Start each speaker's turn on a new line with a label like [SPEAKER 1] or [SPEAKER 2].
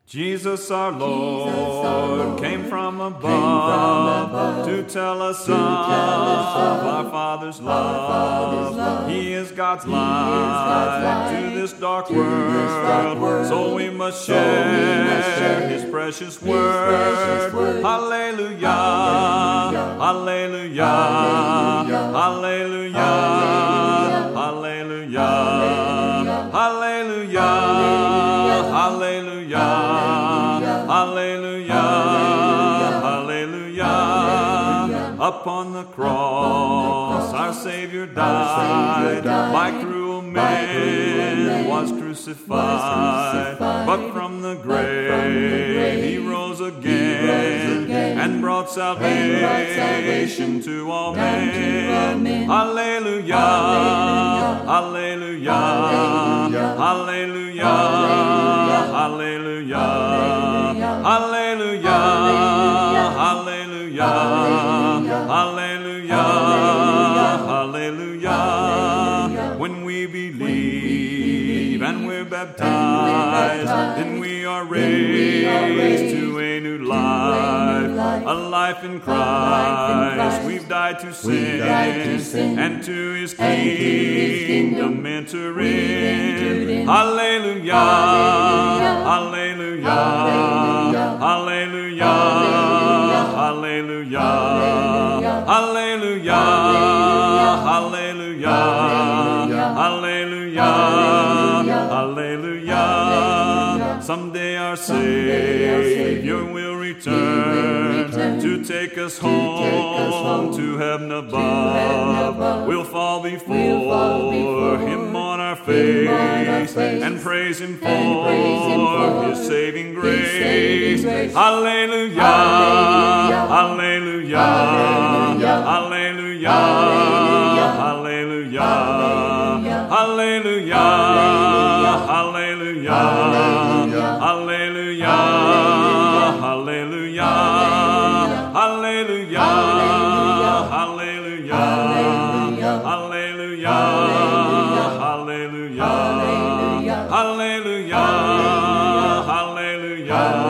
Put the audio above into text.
[SPEAKER 1] Jesus our Lord came from above to tell us of our Father's love. He is God's light to this dark world, so we must share His precious word. Hallelujah, hallelujah, hallelujah, hallelujah, hallelujah, hallelujah, hallelujah, hallelujah. Upon the cross our Savior died, by cruel men was crucified, but from the grave He rose again and brought salvation to all men. Hallelujah, hallelujah, hallelujah, hallelujah, hallelujah, hallelujah, hallelujah, hallelujah. When we believe and we're baptized, then we are raised to a new life, a life in Christ. We've died to sin and to His kingdom enter in. Hallelujah, hallelujah, hallelujah, hallelujah, hallelujah, hallelujah, hallelujah, hallelujah. Someday our Savior will return to take us home to heaven above. We'll fall before Him on our face and praise Him for His saving grace. Hallelujah, hallelujah, hallelujah, hallelujah, hallelujah, hallelujah, hallelujah, hallelujah, hallelujah, hallelujah, hallelujah, hallelujah, hallelujah, hallelujah.